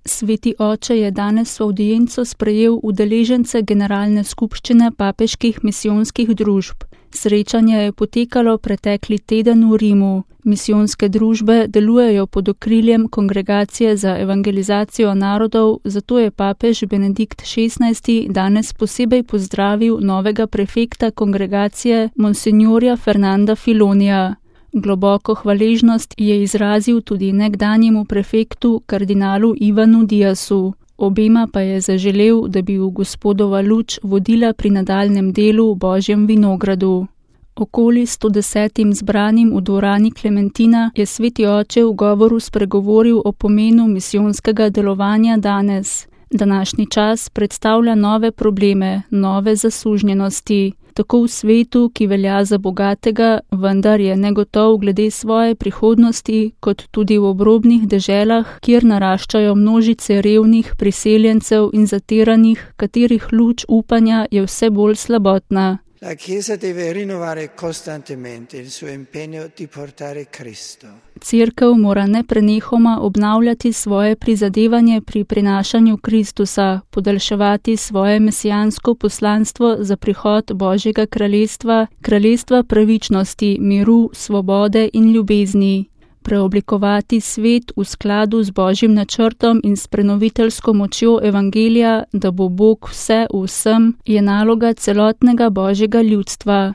Sveti oče je danes v avdienco sprejel udeležence Generalne skupščine papeških misijonskih družb. Srečanje je potekalo pretekli teden v Rimu. Misijonske družbe delujejo pod okriljem Kongregacije za evangelizacijo narodov, zato je papež Benedikt XVI danes posebej pozdravil novega prefekta kongregacije monsignorja Fernanda Filonija. Globoko hvaležnost je izrazil tudi nekdanjemu prefektu kardinalu Ivanu Diasu. Obema pa je zaželel, da bi v Gospodova luč vodila pri nadaljnjem delu v Božjem vinogradu. Okoli 110 zbranim v dvorani Klementina je sveti oče v govoru spregovoril o pomenu misijonskega delovanja danes. Današnji čas predstavlja nove probleme, nove zasužnjenosti. Tako v svetu, ki velja za bogatega, vendar je negotov glede svoje prihodnosti, kot tudi v obrobnih deželah, kjer naraščajo množice revnih priseljencev in zatiranih, katerih luč upanja je vse bolj slabotna. La Chiesa deve rinnovare costantemente il suo impegno di portare Cristo. Cerkev mora neprenehoma obnavljati svoje prizadevanje pri prinašanju Kristusa, podaljševati svoje mesijansko poslanstvo za prihod Božjega kraljestva, kraljestva pravičnosti, miru, svobode in ljubezni. Preoblikovati svet v skladu z Božjim načrtom in s prenoviteljsko močjo evangelija, da bo Bog vse v vsem, je naloga celotnega Božjega ljudstva.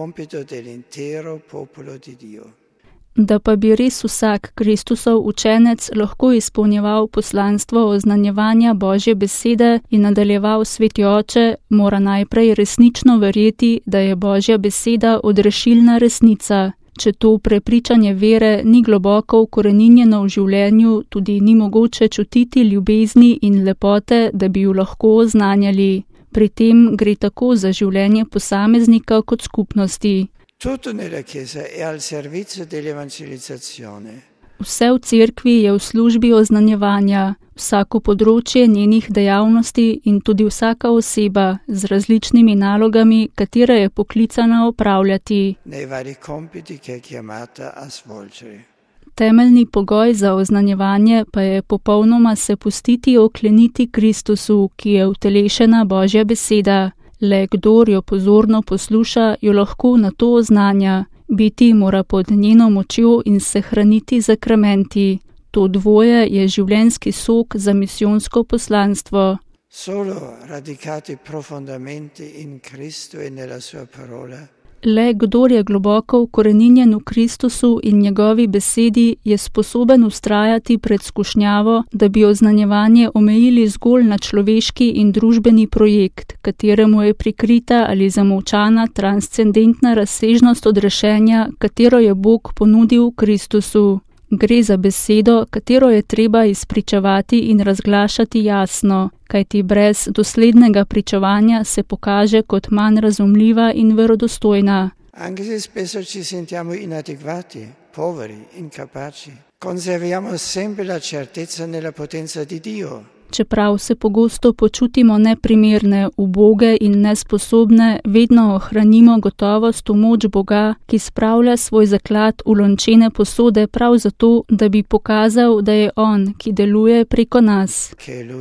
Da pa bi res vsak Kristusov učenec lahko izpolnjeval poslanstvo oznanjevanja Božje besede in nadaljeval sveti oče, mora najprej resnično verjeti, da je Božja beseda odrešilna resnica. Če to prepričanje vere ni globoko ukoreninjeno v življenju, tudi ni mogoče čutiti ljubezni in lepote, da bi jo lahko oznanjali. Pri tem gre tako za življenje posameznika kot skupnosti. Tutto nella Chiesa è al servizio dell'evangelizzazione. Vse v cerkvi je v službi oznanjevanja, vsako področje njenih dejavnosti in tudi vsaka oseba z različnimi nalogami, katere je poklicana opravljati. Nei vari compiti che è chiamata a svolgere. Temeljni pogoj za oznanjevanje pa je popolnoma se pustiti okleniti Kristusu, ki je utelešena Božja beseda. Le kdor jo pozorno posluša, jo lahko na to oznanja. Biti mora pod njeno močjo in se hraniti zakramenti. To dvoje je življenjski sok za misijonsko poslanstvo. Solo radicati profondamente in Cristo e nella sua parola. Le kdor je globoko ukoreninjen v Kristusu in njegovi besedi, je sposoben vztrajati pred skušnjavo, da bi oznanjevanje omejili zgolj na človeški in družbeni projekt, kateremu je prikrita ali zamolčana transcendentna razsežnost odrešenja, katero je Bog ponudil v Kristusu. Gre za besedo, katero je treba izpričevati in razglašati jasno, kajti brez doslednega pričevanja se pokaže kot manj razumljiva in verodostojna. Anche se spesso ci sentiamo inadeguati, poveri, incapaci, conserviamo sempre la certezza nella potenza di Dio. Čeprav se pogosto počutimo neprimerne, uboge in nesposobne, vedno ohranimo gotovost v moč Boga, ki spravlja svoj zaklad v lončene posode prav zato, da bi pokazal, da je On, ki deluje preko nas.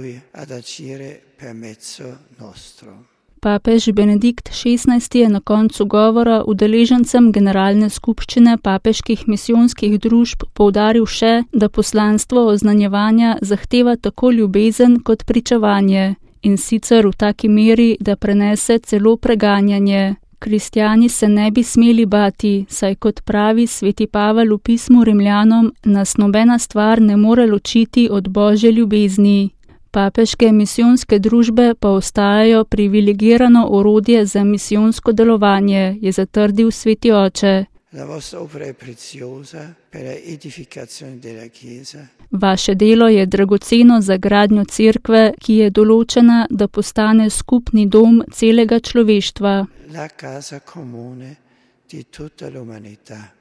Papež Benedikt XVI je na koncu govora udeležencem Generalne skupščine papeških misijonskih družb poudaril še, da poslanstvo oznanjevanja zahteva tako ljubezen kot pričevanje, in sicer v taki meri, da prenese celo preganjanje. Kristjani se ne bi smeli bati, saj kot pravi sveti Pavel v pismu Rimljanom, nas nobena stvar ne more ločiti od Božje ljubezni. Papeške misijonske družbe pa ostajajo privilegirano orodje za misijonsko delovanje, je zatrdil sveti oče. Vaše delo je dragoceno za gradnjo cerkve, ki je določena, da postane skupni dom celega človeštva. La casa comune di tutta l'umanità.